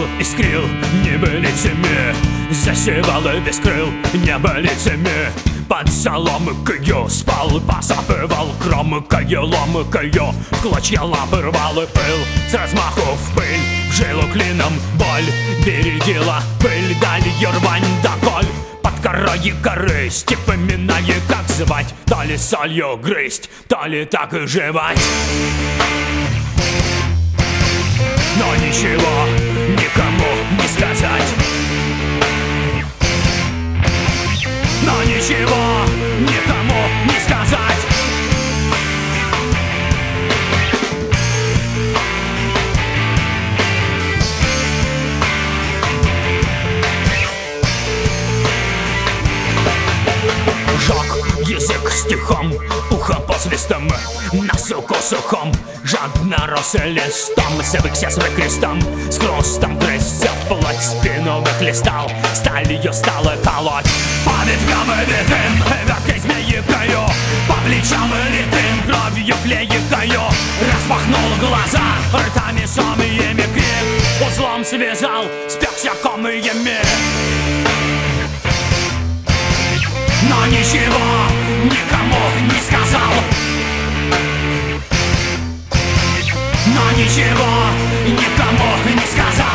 искрил небылицами, засевало без крыл небылицами. Под соломкою спал, посапывал кромкою, ломкою в клочья лапы рвал и пыл. С размаху в пыль, в жилу клином боль бередила пыль, далее рвань да коль. Под корой корысть, поминая, как звать, то ли солью грызть, то ли так и жевать. Но ничего никому не сказать. Но ничего никому не сказать. Жёг язык стихом, ухо по свистам, на суку сухом, жадно рос листом, свыкся с крестом, с хрустом грызся вплоть, спину выхлестал, сталью стало колоть. По ветвям витым, веткой змеикою, по плечам литым, кровью клеикою, распахнул глаза, ртами самыми крик, узлом связал, спекся комыми. Но ничего никому не сказал. Но ничего никому не сказал.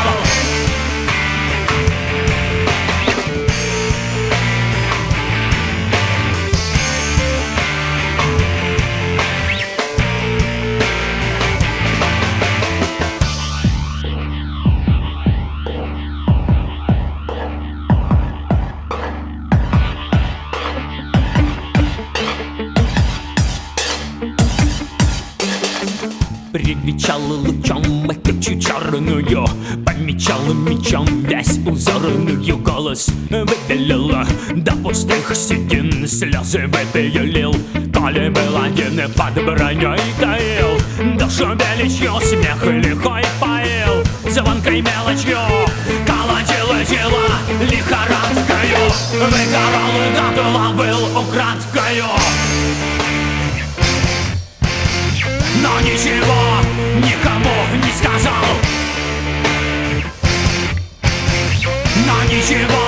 Привечал лучом печью черную, помечал мечом вязь узорную, голос выпилил до пустых седин, слезы выпилил, коли был один под броней таил, душу величью смех лихой поил, звонкой мелочью колотил тело лихорадкою, выгорал дотла был украдкою. Но ничего никому не сказал. Но ничего